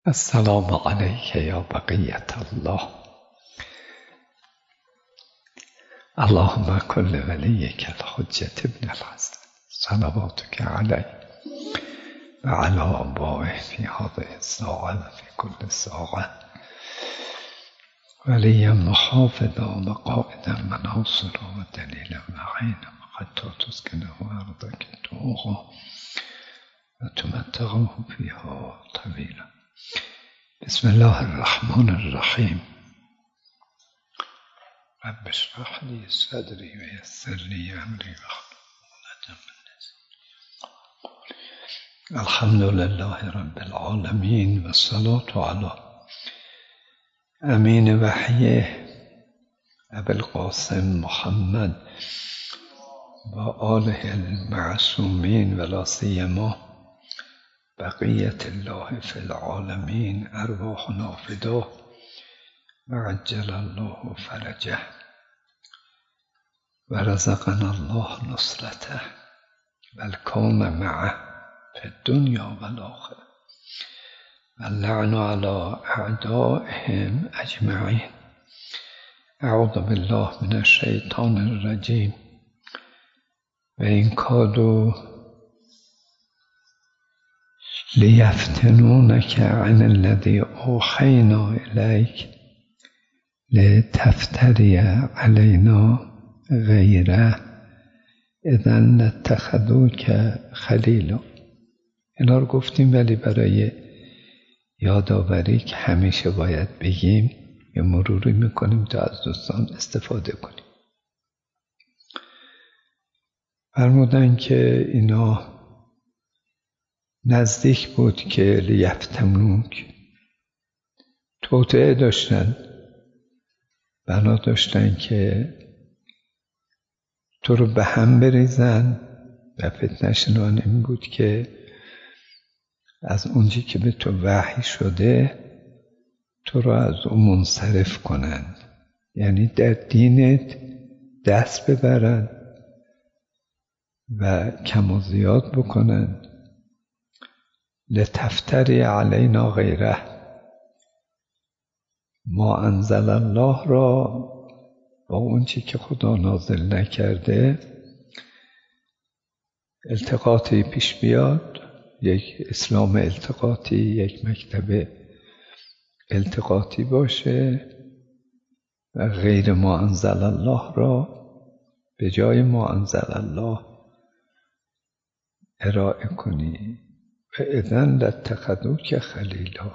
السلام عليك يا بقية الله. اللهم كن لوليك الحجة ابن الحسن صلواتك عليه وعلى آبائه في هذه الساعة وفي كل ساعة وليا وحافظا وقائدا وناصرا ودليلا وعينا حتى تسكنه أرضك طوعا وتمتعه فيها طويلا. بسم الله الرحمن الرحيم. رب اشرح لي صدري ويسر لي أمري واحلل عقدة من لساني. الحمد لله رب العالمين والصلاة على أمين وحيه أبي القاسم محمد وآله المعصومين ولا سيما بقية الله في العالمين أرواحنا فداه وعجل الله فرجه ورزقنا الله نصرته والكون معه في الدنيا والآخرة واللعن على أعدائهم أجمعين. أعوذ بالله من الشيطان الرجيم. وإن كادوا ليفتنونك عن الذي أوحينا إليك لتفتري علينا غيره إذا لاتخذوك خلیلا. اینا رو گفتیم ولی برای یادآوری که همیشه باید بگیم یا مروری میکنیم تا از دوستان استفاده کنیم. فرمودن که اینا نزدیک بود که لیفتنوک توطئه داشتن، بنا داشتن که تو رو به هم بریزن و فتنه‌شون این بود که از اونجایی که به تو وحی شده تو رو از اون منصرف کنن، یعنی در دینت دست ببرن و کم و زیاد بکنن. لتفتری علینا غیره، ما انزل الله را با اون چی که خدا نازل نکرده التقاطی پیش بیاد، یک اسلام التقاطی، یک مکتب التقاطی باشه و غیر ما انزل الله را به جای ما انزل الله ارائه کنی. و اذن لاتخذوک خلیلا.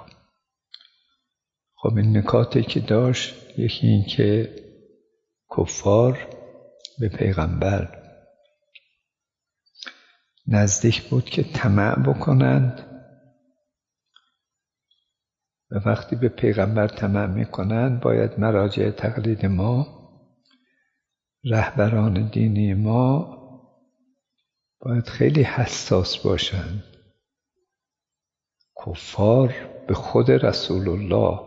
خب این نکاتی که داشت، یکی این که کفار به پیغمبر نزدیک بود که طمع بکنند و وقتی به پیغمبر طمع میکنند باید مراجع تقلید ما، رهبران دینی ما باید خیلی حساس باشند. کفار به خود رسول الله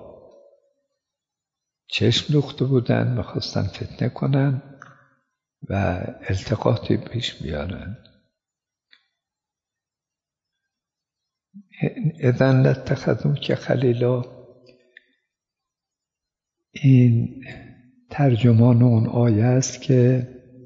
چشم دوخته بودند، میخواستن فتنه کنن و التقاطی پیش بیارن. اذن لاتخذوک خلیلا، این ترجمان اون آیه است که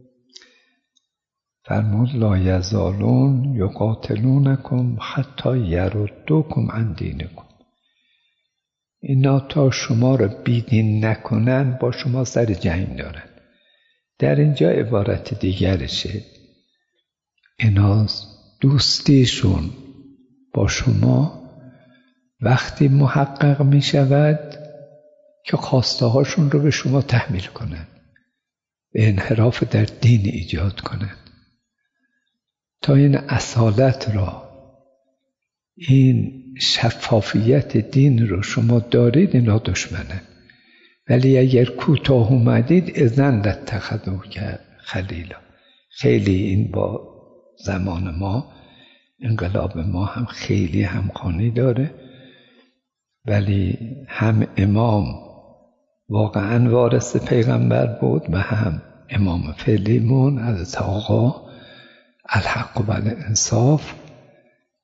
فرمود لا یزالون یقاتلونکم حتی یردوکم عن دینکم. اینا تا شما را بیدین نکنن با شما سر جنگ دارن. در اینجا عبارت دیگرشه، اینا دوستیشون با شما وقتی محقق می شود که خواسته هاشون رو به شما تحمیل کنن، به انحراف در دین ایجاد کنن. تا این اصالت را، این شفافیت دین رو شما دارید، اینا دشمنه. ولی اگر کوتاه اومدید اذن لاتخذوک خلیلا. خیلی این با زمان ما، انقلاب ما هم خیلی همخوانی داره. ولی هم امام واقعا وارث پیغمبر بود و هم امام فعلیمون حضرت آقا الحق و الانصاف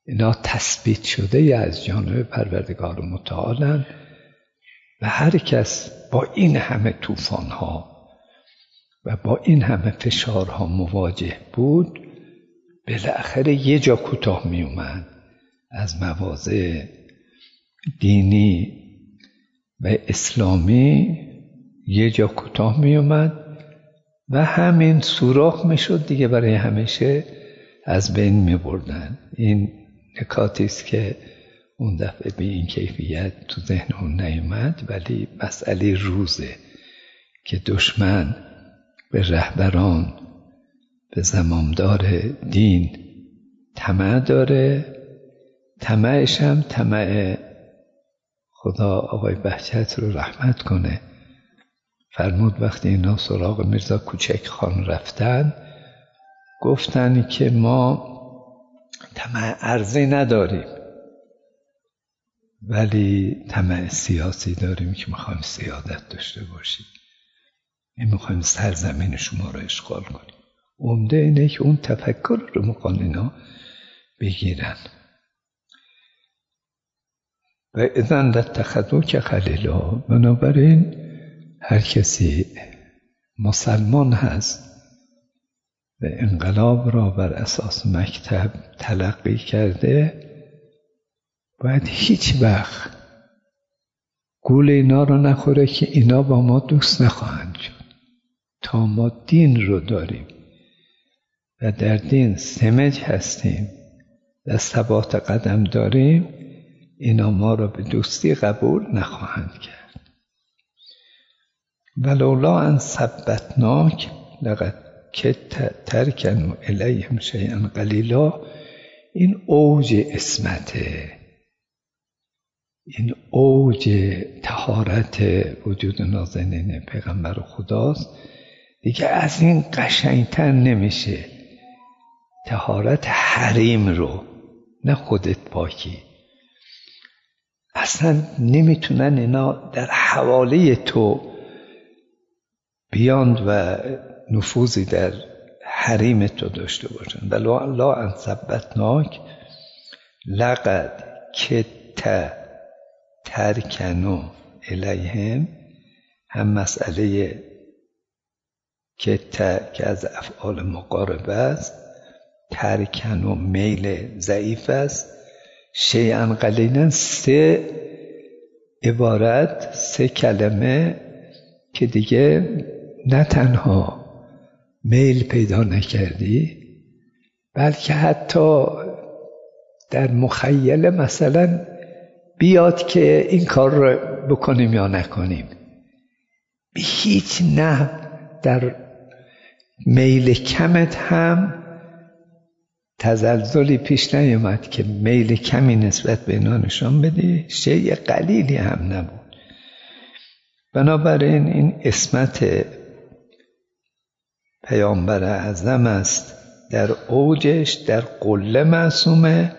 اینا تثبیت شده از جانب پروردگار متعالن و هر کس با این همه طوفان‌ها و با این همه فشارها مواجه بود بالاخره یه جا کوتاه می اومد از مواضع دینی و اسلامی، یه جا کوتاه می اومد و همین سوراخ می شد دیگه، برای همیشه از بین می بردن. این نکاتی است که اون دفعه به این کیفیت تو ذهن اون نیومد، ولی مسئله روزه که دشمن به رهبران، به زمامدار دین طمع داره. طمعش هم طمع، خدا آقای بهجت رو رحمت کنه، فرمود وقتی اینا سراغ میرزا کوچک خان رفتن گفتن که ما طمع ارضی نداریم ولی طمع سیاسی داریم که میخوایم سیادت داشته باشیم، میخوایم سرزمین شما رو اشغال کنیم. عمده اینه که اون تفکر رو میخوان اینا بگیرن. و اذن لاتخذوک خلیلا، بنابراین هر کسی مسلمان هست و انقلاب را بر اساس مکتب تلقی کرده باید هیچ وقت گول اینا رو نخوره که اینا با ما دوست نخواهند شد. تا ما دین رو داریم و در دین سمج هستیم و ثبات قدم داریم، اینا ما را به دوستی قبول نخواهند کرد. ولولا ان ثبتناک لقد کدت ترکنوا الیهم شیئا قلیلا، این اوج عصمته، این اوج طهارت وجود نازنین پیغمبر خداست. دیگه از این قشنگتر نمیشه. طهارت حریم رو، نه خودت پاکی. اصلا نمیتونن اینا در حواله تو بیاند و نفوذی در حریم تو داشته باشن. ولولا ان ثبتناک لقد کدت ترکنوا الیهم، هم مسئله کدت که از افعال مقاربه است، ترکنوا میل ضعیف است، شیئا قلیلا سه عبارت، سه کلمه که دیگه نه تنها میل پیدا نکردی بلکه حتی در مخیله مثلا بیاد که این کار رو بکنیم یا نکنیم، به هیچ نه در میل کمت هم تزلزلی پیش نیامد که میل کمی نسبت به اینا نشان بدی، شیء قلیلی هم نبود. بنابراین این عصمت پیامبر اعظم است در اوجش، در قله معصومه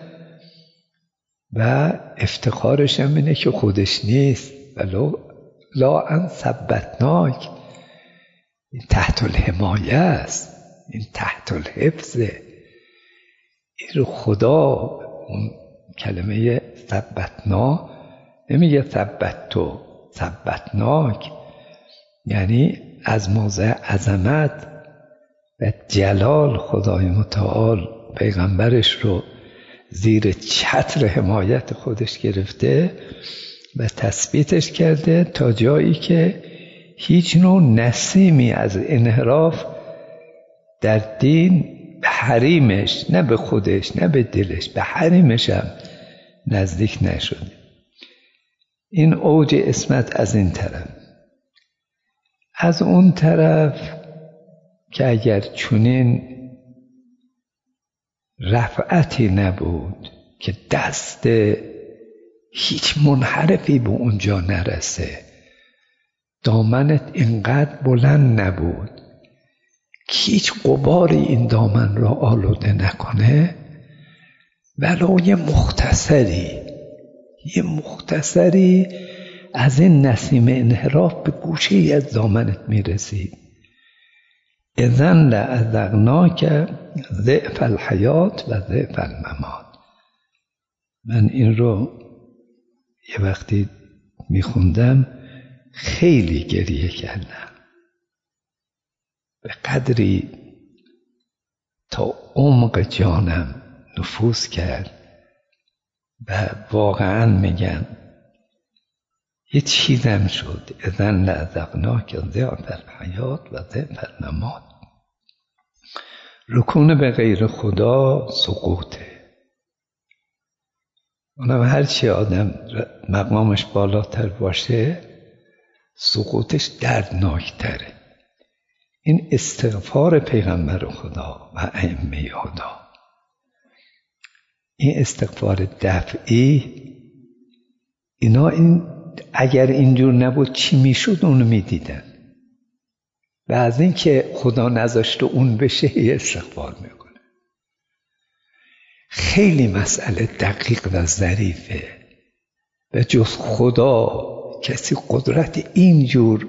و افتخارش هم اینه که خودش نیست. ولو لا ان ثبتناک، این تحت الحمایه است، این تحت الحفظه. این رو خدا اون کلمه ثبتنا نمیگه ثبتو، ثبتناک یعنی از موضع عظمت و جلال خدای متعال پیغمبرش رو زیر چتر حمایت خودش گرفته و تثبیتش کرده تا جایی که هیچ نوع نسیمی از انحراف در دین به حریمش، نه به خودش نه به دلش، به حریمش هم نزدیک نشده. این اوج عصمت از این طرف. از اون طرف که اگر چنین رفعتی نبود که دست هیچ منحرفی به اونجا نرسه، دامنت اینقدر بلند نبود که هیچ غباری این دامن را آلوده نکنه، ولو یه مختصری از این نسیم انحراف به گوشه ای از دامنت میرسید، اذن لأذقناک ضعف الحیات و ضعف الممات، من این رو یه وقتی میخوندم خیلی گریه کردم، به قدری تا عمق جانم نفوذ کرد و واقعا میگم یه چیزم شد. اذن لأذقناک ضعف الحیات و ضعف الممات. رکون به غیر خدا سقوطه. اونم هرچی آدم مقامش بالاتر باشه سقوطش دردناکتره. این استغفار پیغمبر خدا و ائمه هدا، این استغفار دفعی، اینا اگر اینجور نبود چی میشد اونو میدیدن. و از این که خدا نذاشته اون بشه یه استغفار میکنه. خیلی مسئله دقیق و ظریفه و جز خدا کسی قدرت اینجور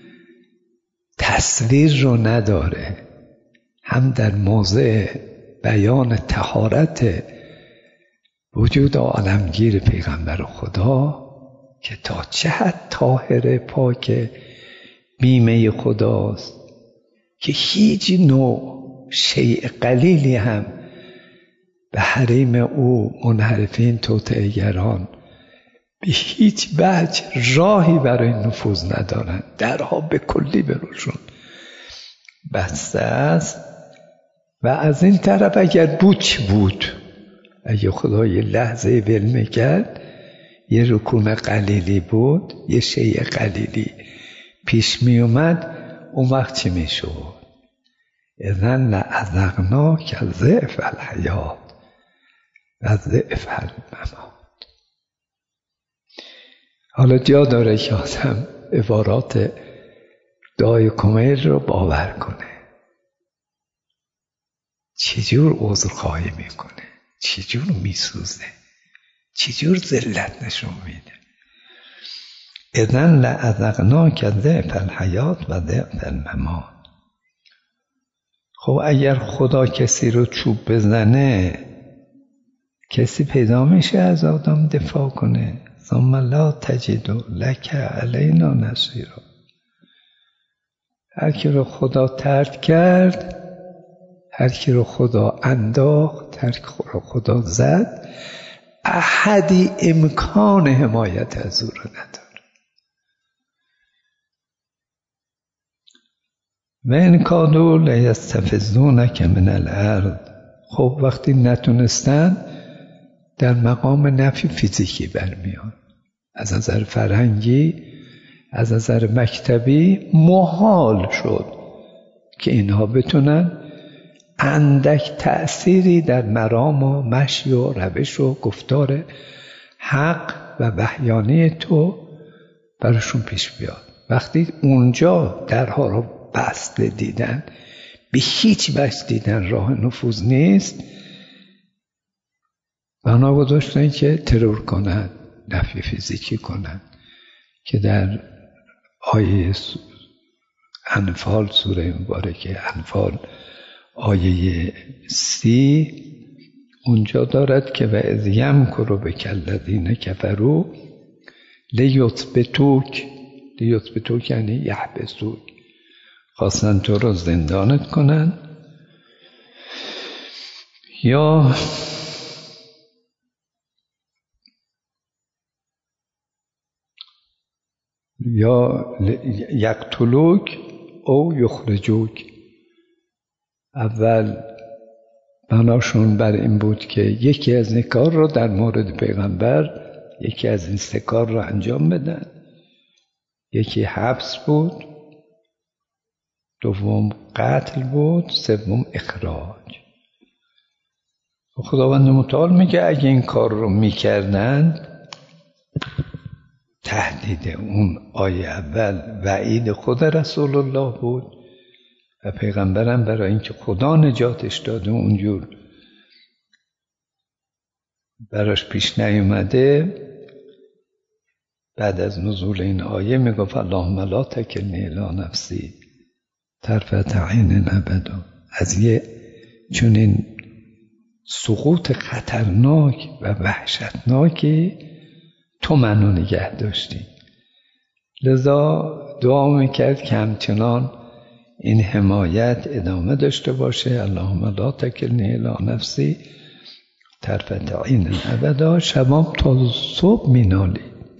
تصویر رو نداره، هم در موضع بیان طهارت وجود عالمگیر پیغمبر خدا که تا چه حد طاهر پاک بیمه خداست که هیچ نوع شیء قلیلی هم به حریم او منحرفین توطئه‌گران به هیچ وجه راهی برای نفوذ ندارن. درها به کلی برشون بسته است. و از این طرف اگر بود چی بود، اگه خدا یه لحظه ول میکرد یه رکون قلیلی بود، یه شیء قلیلی پیش می اومد، اون وقت چی می شود؟ اذن لأذقناک ضعف الحیات و ضعف الممات. حالا جا داره که آدم عبارات دعای کمیل رو باور کنه. چجور عذرخواهی میکنه، چجور میسوزه، چجور ذلت نشون میده. اذن لأذقناک ضعف الحیات و ضعف الممات. خب اگر خدا کسی رو چوب بزنه کسی پیدا میشه از آدم دفاع کنه؟ ثم لا تجد لک علینا نصیرا. هر کی رو خدا طرد کرد، هر کی رو خدا انداخت، هر کی رو خدا زد، احدی امکان حمایت از او رو نداره. و ان کادوا لیستفزونک من الارض. خب وقتی نتونستن در مقام نفی فیزیکی برمیان. از نظر فرهنگی، از نظر مکتبی محال شد که اینها بتونن اندک تأثیری در مرام و مشی و روش و گفتار حق و وحیانی تو براشون پیش بیاد. وقتی اونجا درها رو بسته دیدن، به هیچ وجه دیدن راه نفوذ نیست، بنا گذاشتن که ترور کنن، نفی فیزیکی کنن که در آیه انفال، سوره مبارکه انفال آیه 30 اونجا دارد که و اذ یمکر بک الذین کفروا لیثبتوک یعنی یحبسوک، خواستن تو رو زندانت کنن یا یقتلوک او یخرجوک. اول بناشون بر این بود که یکی از این کار رو در مورد پیغمبر، یکی از این سه کار رو انجام بدن. یکی حبس بود، دوم قتل بود، سوم اخراج. خداوند متعال میگه اگه این کار رو میکردن، تهدید اون آیه اول وعید خود رسول الله بود و پیغمبرم برای اینکه خدا نجاتش داده اونجور براش پیش نیومده، بعد از نزول این آیه میگفت اللهم لا تکلنی الی نفسی طرفة عین ابدا. از یه چنین سقوط خطرناک و وحشتناکی تو منو نگه داشتی. لذا دعا میکرد که همچنان این حمایت ادامه داشته باشه. اللهم لا تکلنی الی نفسی طرفة عین ابدا. شبام تا صبح مینالی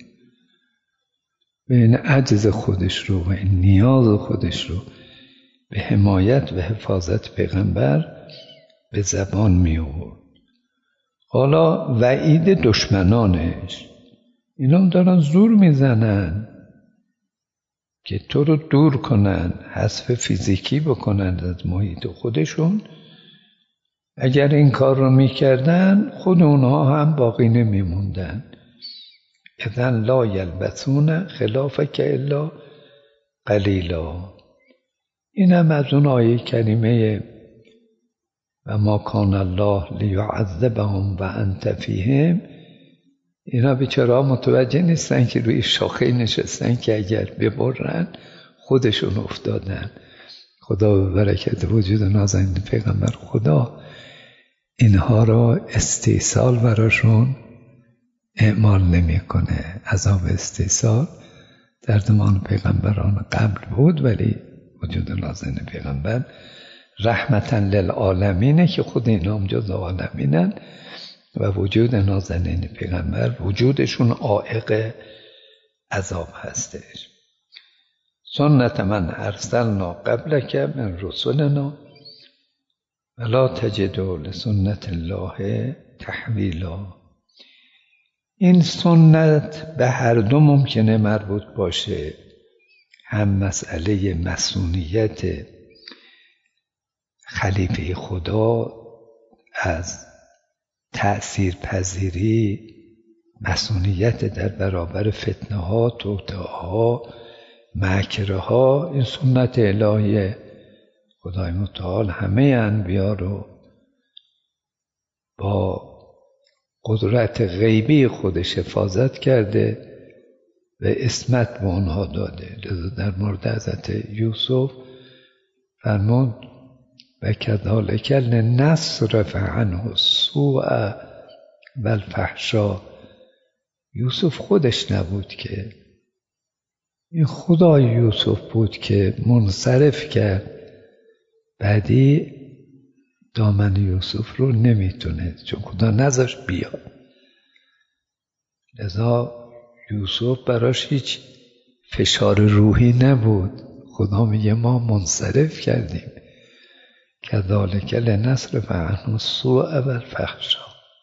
و این عجز خودش رو و این نیاز خودش رو به حمایت و حفاظت پیغمبر به زبان می آورد. حالا وعید دشمنانش، اینا دارن زور میزنن که تو رو دور کنن، حذف فیزیکی بکنن از محیط خودشون. اگر این کار رو میکردن خود اونها هم باقی نمیموندن. اذن لا یلبثون خلافک الا قلیلا. این هم از اون آیه کریمه و ما کان الله لیعذبهم و انت فیهم. اینا بیچاره متوجه نیستن که روی شاخه نشستن که اگر ببرن خودشون افتادن. خدا به برکت وجود نازنین پیغمبر خدا اینها را استیصال براشون اعمال نمیکنه. عذاب استیصال در زمان پیغمبران قبل بود، ولی وجود نازنین پیغمبر رحمتا للعالمینه که خود اینا هم جز عالمینن و وجود نازنین پیغمبر وجودشون عائق عذاب هستش. سنت من ارسلنا قبلک من رسلنا ولا تجد لسنت الله تحویلا. این سنت به هر دو ممکنه مربوط باشه، هم مسئله مسئولیت خلیفه خدا از تأثیر پذیری، مسئولیت در برابر فتنه ها، توطئه ها، مکره ها. این سنت الهی خدای متعال همه انبیا رو با قدرت غیبی خودش حفاظت کرده و عصمت به آنها داده. لذا در مورد حضرت یوسف فرمود و کذالک لنصرف عنه السوء و الفحشا. یوسف خودش نبود که، این خدای یوسف بود که منصرف کرد. بعدی دامن یوسف رو نمیتونه، چون خدا نذاشت بیاد. لذا یوسف براش هیچ فشار روحی نبود. خدا میگه ما منصرف کردیم. کذالک لنصرف عنه السوء و الفحشا.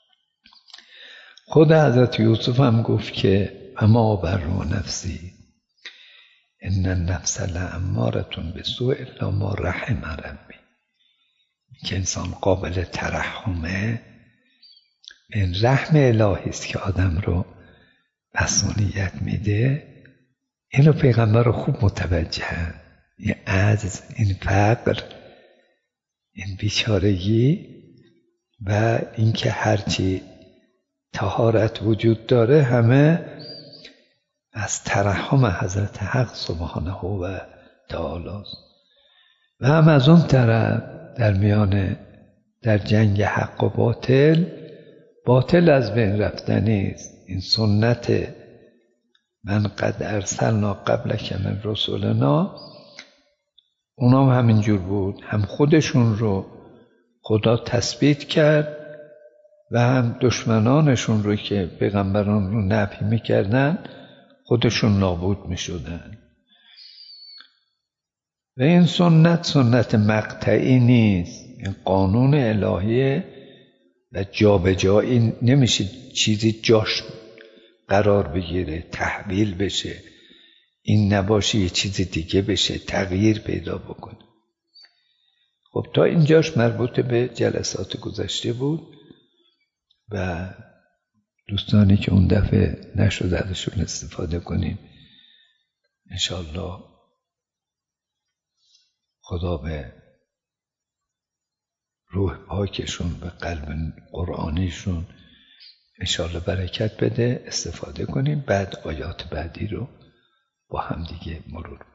خود حضرت یوسف هم گفت که اما بر نفسی ان النفس لاماره بالسوء الا ما رحم ربی. که انسان قابل ترحمه، این رحم الهی است که آدم رو مسئولیت میده. اینو پیغمبر رو خوب متوجهه. این عجز، این فقر، این بیچارگی و اینکه هرچی طهارت وجود داره همه از ترحم حضرت حق سبحانه و تعالی است. و هم از اون طرف در جنگ حق و باطل از بین رفتنی است. این سنت من قد ارسلنا قبلک من رسولنا، اونا هم همینجور بود. هم خودشون رو خدا تثبیت کرد و هم دشمنانشون رو که پیغمبران رو نفی میکردن خودشون نابود میشدن. و این سنت مقطعی نیست، این قانون الهیه و جابجایی نمیشه چیزی جاش قرار بگیره، تحویل بشه، این نباشه یه چیز دیگه بشه، تغییر پیدا بکنه. خب تا اینجاش مربوط به جلسات گذشته بود و دوستانی که اون دفعه نشد ازشون استفاده کنیم انشاءالله خدا به روح پاکشون، به قلب قرآنیشون انشاءالله برکت بده، استفاده کنیم. بعد آیات بعدی رو با هم دیگه مرور